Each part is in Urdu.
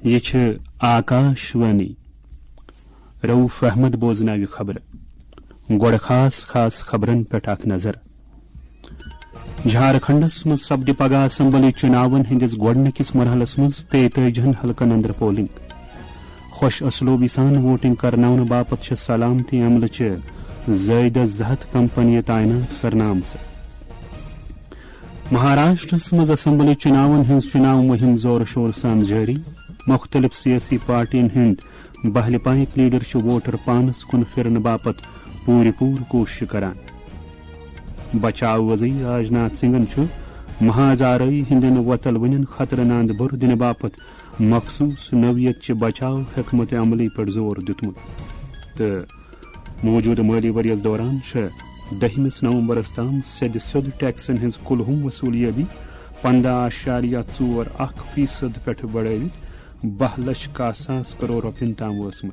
یہ آکاشوانی رؤف احمد بوزناوی خبر گوڑ خاص خاص خبرن پہ اخ نظر جھارکھنڈس مز سپدِ پگہ اسمبلی چناون ہندس گوڈنکس مرحلس مز 43 حلقن اندر پولنگ خوش اسلوبی سان ووٹنگ کرناون باپت سلامتی عملہ زائد 200 کمپنی تعینات کرنا آمژ مہاراشٹرس مز اسمبلی چناون ہز چناو مہم زور شور سان جاری مختلف سیاسی پارٹین ہند بہل پائک لیڈر ووٹر پانس کن پھرن باپت پور کوشش کران بچاو وزیر راجناتھ سنگھن محاذ آرائی ہندین وتل ونین خطرہ ناند بر دن باپت مخصوص نوعیت چہ بچاو حکمت عملی پر زور دتمت تو موجودہ مالی وریس دوران 10 نومبرس تام سیود ٹیکسن ہز کلہم وصولیابی 15.41% پہ بڑھوت 2,61,000 کروڑ روپین تام وسم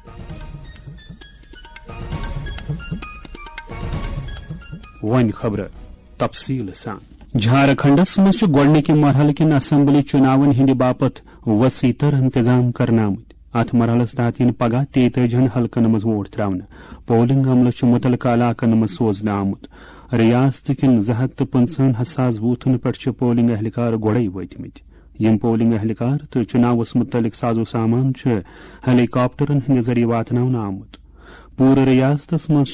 ون خبر تفصیل سان جھارکھنڈس مز گوڈنک مرحلہ کن اسمبلی چناون ہند باپت وسیع تر انتظام کرنا آمت ات مرحلس تحت ین پگہ 43 حلقن مز ووٹ تراؤنہ پولنگ عملہ متعلقہ علاقن مز سوزنہ آمت ریاست کن 255,000 بوتھن پہ پولنگ اہلکار گوڑے وتمت یم پولنگ اہلکار تو چناوس متعلق سازو سامان ہیلی کاپٹرن ہند ذریعہ واتناؤنہ آمت پورہ ریاستس مز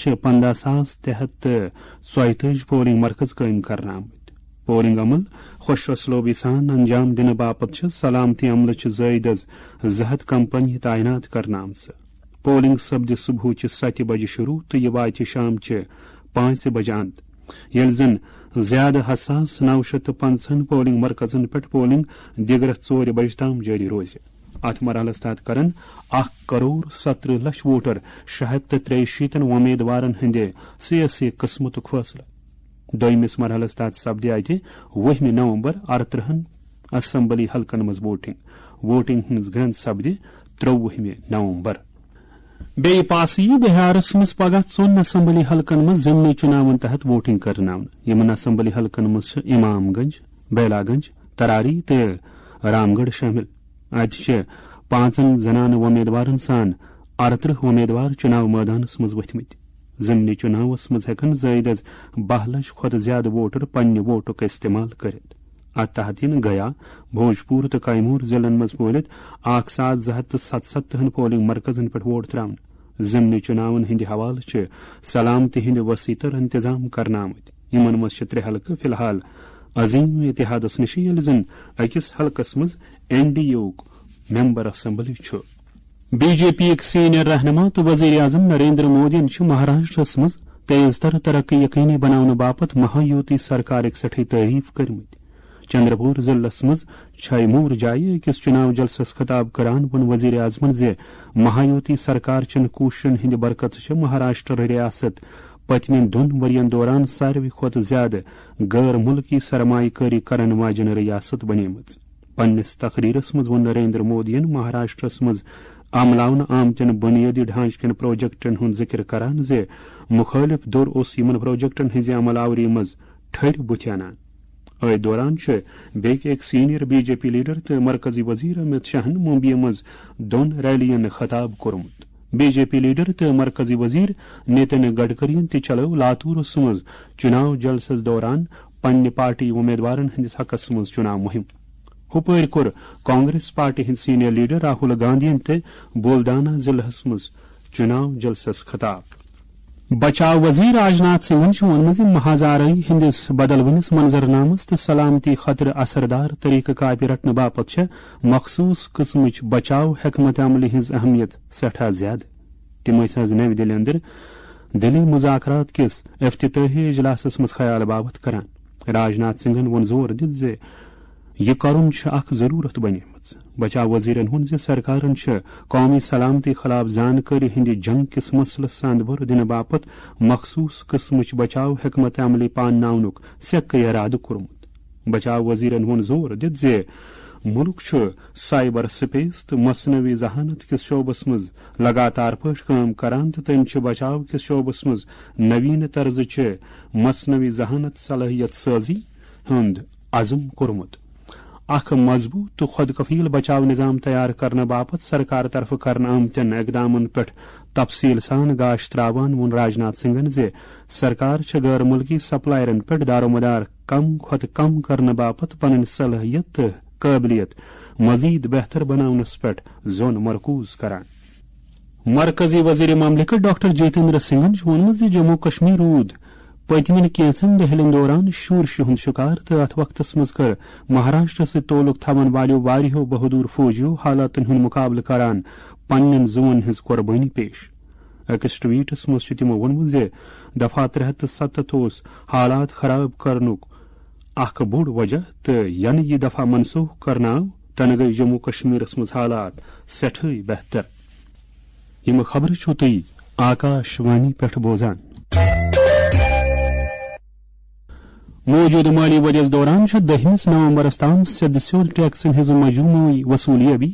15,334 پولنگ مرکز قائم کرنا آمت پولنگ عمل خوش اسلوبی سان انجام دن باپت سلامتی عملہ زائد 200 کمپنی تعینات کرنا آمژ پولنگ سپد صبح 7 بجے شروع تو یہ وات شام 5 بجے اند یل زن زیادہ حساس 950 پولنگ مرکزن پہ پولنگ دگرس 4 بجے تام جاری روز ات مرحلس تحت کرن 1,17,00,000 ووٹر 663 امیدوارن ہند سیاسی قسمت فیصلہ دویمس مرحلس تحت سپدے اتہ 10 نومبر 38 اسمبلی حلقن مز ووٹنگ ہز گرند سپدے 23 نومبر بی پاسی بہارس مز پگہ 4 اسمبلی حلقن مز ضمنی چناون تحت ووٹنگ کرنا یمن اسمبلی حلقن مز امام گنج بیلا گنج تراری تو رام گڑھ شامل ات 5 زنان امیدوارن سان 38 امیدوار چناو میدانس مز وتھمت ضمنی چناوس مز ہیکن زائد 12,00,000 کھت زیادہ ووٹر پنہ ووٹک استعمال کرت ات تحت گیا بھوجپور تو کیمور ضلعن مز پولت 1,277 پولنگ مرکزن پہ ووٹ تراؤن ضمنی چناون ہند حوالہ سلامتی ہند وسیع تر انتظام کرنا آمت یمن مز 3 حلقہ فی الحال عظیم اتحادس نش یل زن اکس حلقس مز NDA member assembly B J P senior رہنما تو وزیر اعظم نریندر مودی مہاراشٹرس مز تیز تر ترقی یقینی بناؤن باپت مہایوتی سرکارک سٹھی تعریف کرمت چندرپور ضلع مز چھیمور جائیں اکس چناو جلسس خطاب کران ون وزیر اعظم مہایوتی سرکار چن کوششن ہند برکت مہاراشٹر ریاست پتمن 2 ورین دوران ساروی کھت زیادہ غیر ملکی سرمایہ کاری کرن واجن ریاست بنیمت پنس تقریرس مز ون نریندر مودین مہاراشٹرس مز عملاؤن آمتن بنیادی ڈھانچہ کن پروجیکٹن ہند ذکر کران مخالف دور اس یمن پروجیکٹن ہز عمل آوری مز ٹھر بت انان ات دوران بیک senior B J P leader تو مرکزی وزیر امت شاہن ممبئی مز 2 ریلین خطاب کورمت بی جے پی لیڈر تو مرکزی وزیر نتن گڈکرین تہ چلو لاتورس مز چناو جلسس دوران پنہ پارٹی امیدوارن ہندس حقس مز چناو مہم ہپر کور کانگریس پارٹی ہند سینئر لیڈر راہل گاندھی تہ بولدانہ ضلع مز چناو جلسس خطاب بچاو وزیر راجناتھ سنگھن ونمت محاذ آرائی ہندس بدل ونس منظرنامس تو سلامتی خطر اثردار طریقہ کاپہ رٹنے باپت مخصوص قسمچ بچاو حکمت عملی ہز اہمیت سٹھا زیادہ تم آز نو دلی اندر دلی مذاکرات کس افتتاحی اجلاسس مز خیال باوت کران راجناتھ سنگھن ون زور دت یہ کرن اخ ضرورت بنیمت بچاو وزیرن ہن سرکارن قومی سلامتی خلاف زانکاری ہند جنگ کس مسلس سند بر دن باپت مخصوص قسمچ بچاو حکمت عملی پانناونک سیکہ ارادہ کورمت بچاو وزیرن ہن زور دت ملک سائبر سپیس تو مصنوعی ذہانت کس شعبس مز لگاتار پاٹ کام کران تو تم بچاو کس شعبس مز نوین طرز مصنوعی ذہانت صلاحیت سازی ہند عزم کورمت اخ مضبوط تو خود کفیل بچاؤ نظام تیار کرنے باپت سرکار طرف کرنے آمتن اقدامن پہ تفصیل سان گاش تراوان وون راجناتھ سنگھن زِ سرکار چھ غیر ملکی سپلائرن پہ دارومدار کم کھت کم کرنے باپت پنن صلاحیت تو قابلیت مزید بہتر بناونس پہ زون مرکوز کران. مرکزی وزیر مملکت ڈاکٹر جتیندر سنگھن وونمت زِ جموں کشمیر رود پتمن کینسن دہلن دوران شورش ہند شکار تو ات وقتس مز کر مہاراشٹر سے تعلق تھون والو واریہو بہادور فوجیو حالاتن ہند مقابلہ کران پنن زون ہز قربانی پیش. اکس ٹویٹس مز تمو وونمت زِ دفعہ 370 حالات خراب کرنک اخ بوڑ وجہ تو ین یہ دفعہ منسوخ کرناو تن گئی جموں کشمیرس مز حالات سٹھے بہتر. یم خبر چھو تھی آکاش وانی پہ بوزان. موجود مالی ورس دوران 10 نومبرس تام سیود سیود ٹیکسن ہز مجموعی وصولیابی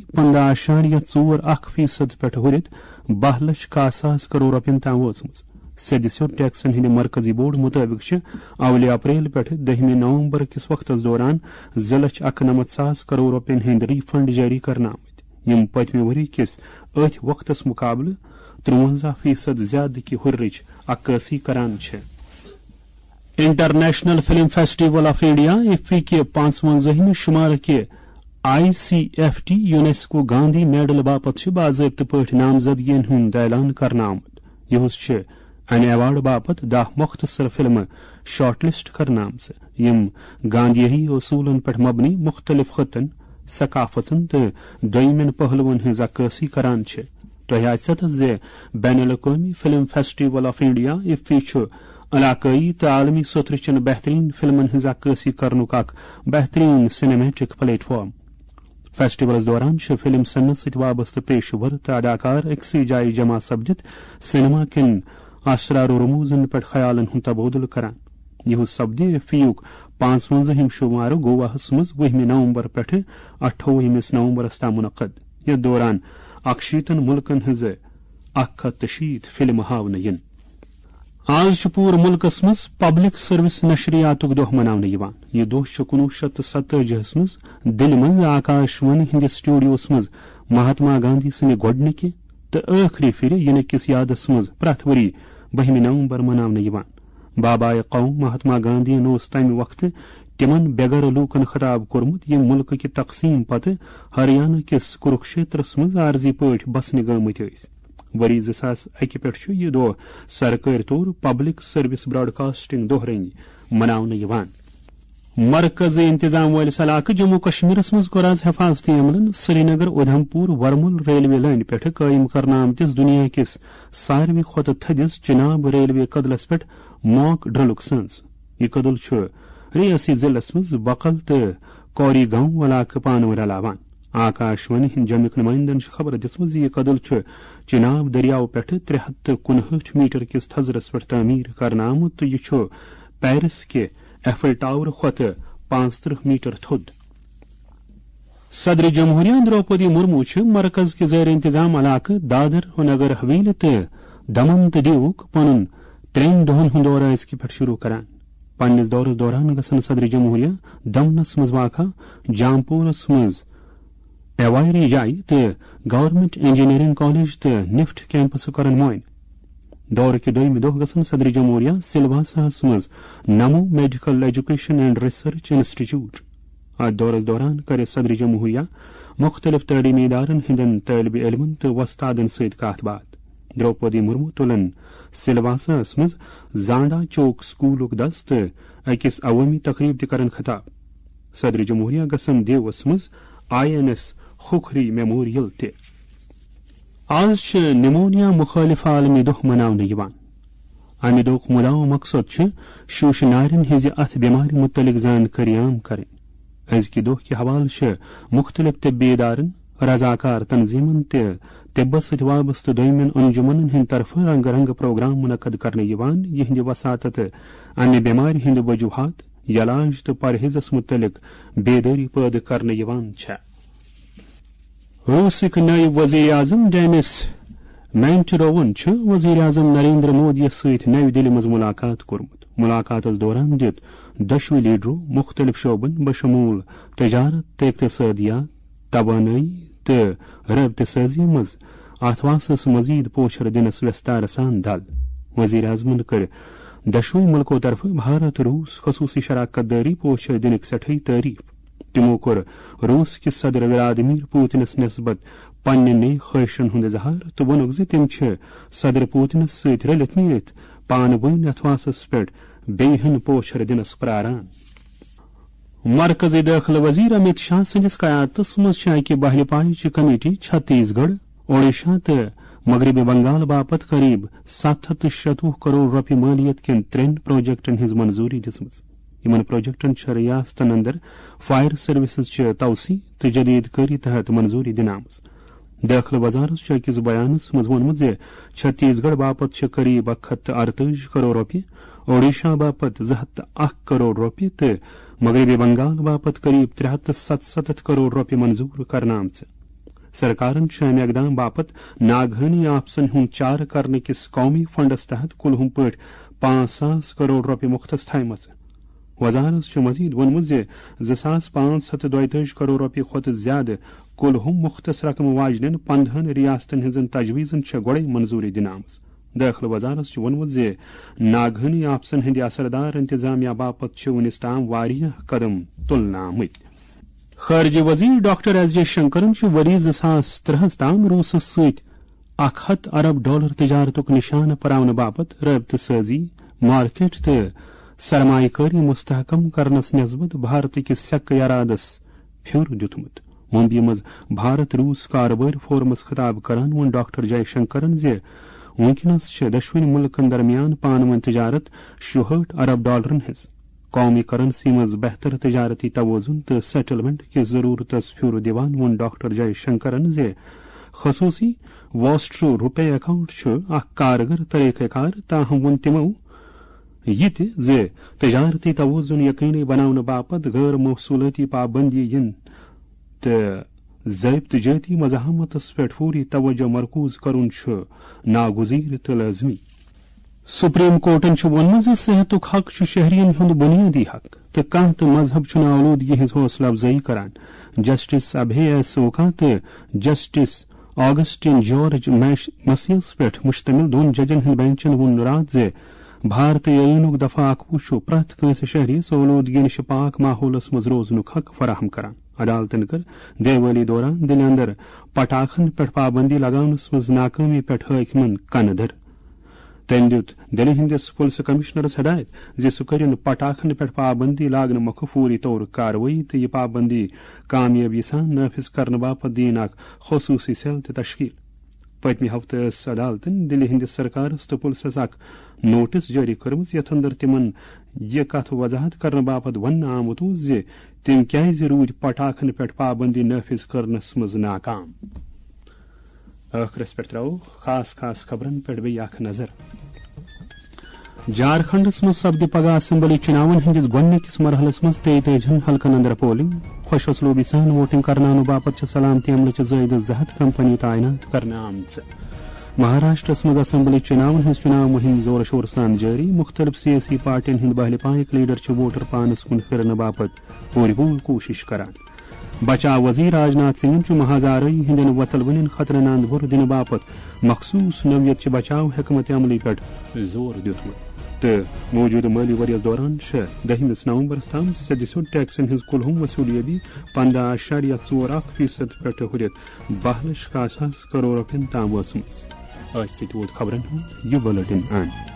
15.41% پہ ہرت 12,61,000 کروڑ روپین تام وچم. سیود سیود ٹیکسن ہند مرکزی بورڈ مطابق اول اپریل پہ 10 نومبر کس وقتس دوران 2,91,000 کروڑ روپین ہند ری فنڈ جاری کرنا آمت یم پتمہ وری کس ات وقتس مقابلہ 53% زیادہ کی ہرچ عکاسی کران چھ. International film festival of India IFFI کے 55ویں شمار کے ICFT یونیسکو گاندھی میڈل باپت باضابطہ پہ نامزدگین ہند اعلان کرنا آمت. یہ ان ایوارڈ باپت 10 مختصر فلم شارٹ لسٹ کرنا آمت یم گاندھی اصولن پہ مبنی مختلف خطن ثقافتن تو دویمن پہلون ہز عکاسی کران چھ. تہ آسہ زِ بین الاقوامی film festival of India IFFI علاقائی تو عالمی سطر چن بہترین فلمن ہز عکاسی کرنک اخ بہترین سینمیٹک پلیٹ فارم. فیسٹیولس دوران فلم سنس ست وابستہ پیشور تو اداکار اکسی جائیں جمع سپدت سینما کن اسرار و رموزن پہ خیالن ہند تبادل کران. یہ سپدِ فیوک 55 شمار گواہس مز 20 نومبر پہ 28 نومبرس تام منعقد. یتھ دوران 61 ملکن ہز 160 فلم ہاونہ ین. آز پور ملکس مز پبلک سروس نشریات دہ مناونہ یوان. یہ دہ 1947 مز دل مز آکاش وانی ہندس سٹوڈیوس مز مہاتما گاندھی سند گۄڈنکہ تو آخری پھر ینہ کس یادس مز پرٛٮ۪تھ ؤری 20 نومبر مناونہ یوان. بابائے قوم مہاتما گاندھی اوس تمہ وقت تمن بےگر لوکن خطاب کورمت یم ملک کہ تقسیم پتہ ہریانہ کس کروکشیترس مز عارضی پٲٹھۍ بسنہ گٲمٕتۍ ٲسۍ. وری 2001 پہ یہ دہ سرکاری طور پبلک سروس براڈ کاسٹنگ دہ رنگ مناونہ یوان. مرکزی انتظام والس علاقہ جموں کشمیرس مز کور آز حفاظتی عملن سری نگر ادھمپور ورمل ریلوے لائن پہ قائم کرنا آمتس دنیا کس ساروی کھت تھدس چناب ریلوے کدلس پہ موک ڈرلک سنز. یہ کدل ریاسی ضلع مز بقل تو کوری گاؤں علاقہ پانور رلاوان. آکاش وانی ہند جمک نمائندن خبر دس یہ کدل چناب دریاو پہ 359 میٹر کس تھزرس پہ تعمیر کرنا آمت تو یہ پیرس کے ایفل ٹاور کھت 35 میٹر تھود. صدر جمہوریہ دروپدی مرمو مرکز کے زیر انتظام علاقہ دادر و نگر حویلی تو دمن تو دیوک پن 3 دہن ہند دورہ پہ شروع کران. پنس دورس دوران گھن صدر جمہوریہ دمنس مز واقع جامپورس مز ایوائری جائی تو گورنمنٹ انجینئرنگ کالج تو نفٹ کیمپس کرن معائن. دور کے دویم دہ گھن صدر جمہوریہ سلواساس مز NAMO medical education and research institute. ات دورس دوران کر صدر جمہوریہ مختلف تعلیمی ادارن ہندن طالب علمن تو وستادن ست کت بات. دروپدی مرمو تلن سلواساس مز زانڈا چوک سکولک دست اکس عوامی تقریب تہ کرن خطاب. صدر جمہوریہ گھن دیوس مز INS کھوکھری میموریل تہ. آز نمونیا مخالف عالمی دہ مناونہ یوان. امہ دہک مدعو مقصد شوش نارین ہز اتھ بیمار متعلق زانکاری عام کریں. ازکہ دہ کہ حوالہ مختلف طبی ادارن رضاکار تنظیمن تہ طبس ست وابستہ دویمن انجمنن ہند طرف رنگ رنگ پروگرام منعقد کرنے یوان. یہند وساطت امہ بیمار ہند وجوہات علاج تو پرہیزس متعلق بیداری پید کرنے یوان چھ. روسک نائب وزیر اعظم ڈینس مینٹروون وزیر اعظم نریندر مودی ست نئی دہلی مز ملاقات کورمت ملاقات دوران دت دشوی لیڈرو مختلف شعبن بشمول تجارت تو اقتصادیات توانائی تو رابطہ سازی مز ات واسس مزید پوچھر دنس وستار سان دل وزیر اعظمن کر دشوی ملکوں طرف بھارت روس خصوصی شراکت داری پوچھر دنک سٹھائی تعریف تمو کور روس کس صدر ولادیمیر پوتنس نسبت پنہ نئی خواہشن ہند اظہار تو وونک زِ تم صدر پوتنس ست رلت میلت پان ون ات واسس پہ بیہن پوچھر دنس پراران مرکزی داخلہ وزیر امت شاہ سندس قیادتس مز اکہ بہل پائچ کمیٹی چھتیس گڑھ اوڈیشہ تو مغربی بنگال باپت قریب 796 کروڑ روپیہ مالیت کن 3 پروجیکٹن ہز منظوری دسم ان پروجیکٹن ریاستن اندر فائر سروسز توسیع تو جدید کاری تحت منظوری دن آمز داخلہ وزارت اکس بیانس مز وونمت چھتیس گڑھ باپت قریب 138 کروڑ روپیہ اوڈیشہ باپت 201 کروڑ روپیہ تو مغربی بنگال باپت قریب 377 کروڑ روپیہ منظور کرنا آمژ سرکارن امہ اقدام باپت ناگہانی آپسن ہند چار کرنے کس قومی فنڈس تحت کلہم پہ 5,000 کروڑ روپیہ مختص تھائمژ وزارت مزید وونمت 2,542 کروڑ روپیہ کھت زیادہ کلہم مختص رقم واجن 15 ریاستن ہزن تجویزن گوڑے منظوری دن آمژ داخلہ وزارت وونمت ناگہانی آپسن ہند اثردار انتظامیہ باپت ونس تام واریاہ قدم تلنہ آمت خارجہ وزیر ڈاکٹر ایس جے شنکرن وری 2013 تام روسس ست $100 ارب تجارتک نشانہ پراؤن باپت رابطہ سازی مارکیٹ تو سرمایہ کاری مستحکم کرنس نسبت بھارت کس سیکہ ارادس پھر دتمت ممبئی مز بھارت روس کاروبار فورمس خطاب کران ون ڈاکٹر جے شنکرن ونکس دشوین ملکن درمیان پان ون تجارت 66 ارب ڈالرن ہز قومی کرنسی مز بہتر تجارتی توازن تو سیٹلمنٹ کی ضرورت پھر دیوان ون ڈاکٹر جے شنکرن خصوصی واسٹرو روپے اکاؤنٹ اخ کارگر طریقہ کار تاہم ون تمو یہ تجارتی توازن یقینی بناؤن باپت غیر موصولاتی پابندی ین تو ضابطہ جاتی مزاحمت پہ فوری توجہ مرکوز کرن ناگزیر تو لازمی سپریم کورٹن وونمت صحت حق شہرین ہند بنیادی حق تو کھانا تو مذہب آلودگی ہز حوصلہ افزائی کران جسٹس ابھے ایس اوکا تو جسٹس آگسٹین جارج مسیس پہ مشتمل 2 ججن ہند بینچن وون رات بھارتی عینک دفعہ 21 پریت کنس شہریس آلودگی نش پاک ماحولس مز روزنک حق فراہم کران عدالتن کر دیوالی دوران دل اندر پٹاخن پہ پابندی لگاونس مز ناکامی پہ حاکمن کندر تم دت دلہ ہندس پولیس کمشنرس ہدایت سہ کرن پٹاخن پہ پابندی لاگن مخ فوری طور کاروی تو یہ پابندی کامیابی سان نافذ کرنے باپت دین اخ خصوصی سیل تشکیل پتمہ ہفتہ عدالتن دلہ ہندس سرکارس تو پولیسس اخ نوٹس جاری کرمز یتھ اندر تمن یہ کت وضاحت کرنے باپت ون آمت تم کیازِ روٗدۍ پٹاخن پہ پابندی نافذ کرنس مز ناکام ٲخرس پہ ترو خاص خبرن پہ بیٚیہِ اکھ نظر جھارکھنڈس مز سپدِ پگہہ اسمبلی چناون ہندس گۄڈنِکِس مرحلس مز 33 حلقن اندر پولنگ خوش اسلوبی سان ووٹنگ کرناونہٕ باپت سلامتی عملچہ زٲیدٕ 200 کمپنی تعینات کرنہٕ آمژٕ مہاراشٹرس مز اسمبلی چناون ہز چناو مہم زور شور سان جاری مختلف سیاسی پارٹین ہند بہل پائک لیڈر ووٹر پانس کن پھرنے باپت پور کوشش کران بچاو وزیر راجناتھ سنگھن محاذ آرائی ہندین وتل ونین خطرن اند بھر دن باپت مخصوص نوعیت بچاو حکمت عملی پہ زور دتمت تو موجودہ مالی وریس دوران 10 نومبرس تام سیدِ سیود ٹیکسن ہز کلہم وصولیابی 15.41% پہ ہرت 12,61 کروڑ روپین تام وٲژمٕژ. خبرن ہُنٛد یہِ بُلٹن